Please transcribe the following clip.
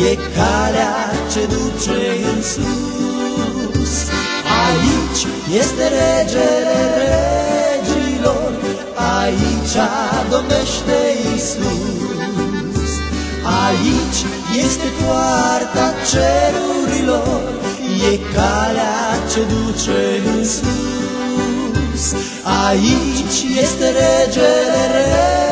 e calea ce duce în sus. Aici este regele regilor, aici domnește Iisus. Aici este poarta cerurilor, e calea ce duce în sus. Aici este regele regilor,